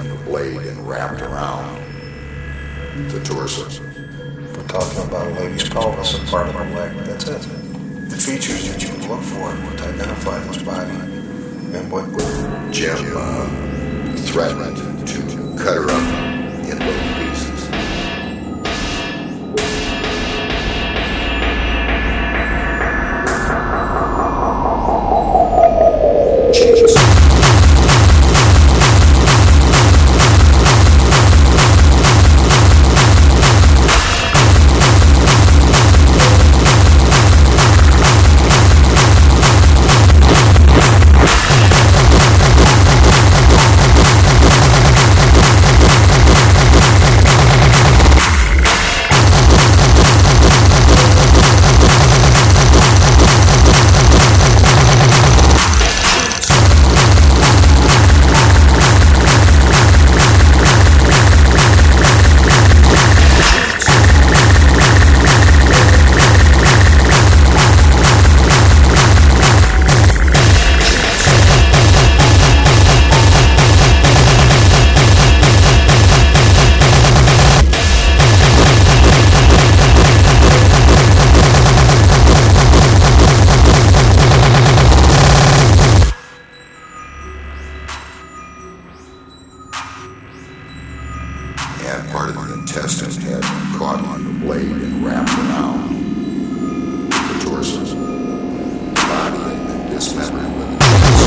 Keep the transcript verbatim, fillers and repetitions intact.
on the blade and wrapped around the torso. We're talking about a labius pelvis and part of the leg. That's it. The features that you would look for to identify this body. And what Jim uh, threatened to cut her up in little pieces. Jesus. And part of the intestine had caught on the blade and wrapped around the torso. The body had been dismembered with the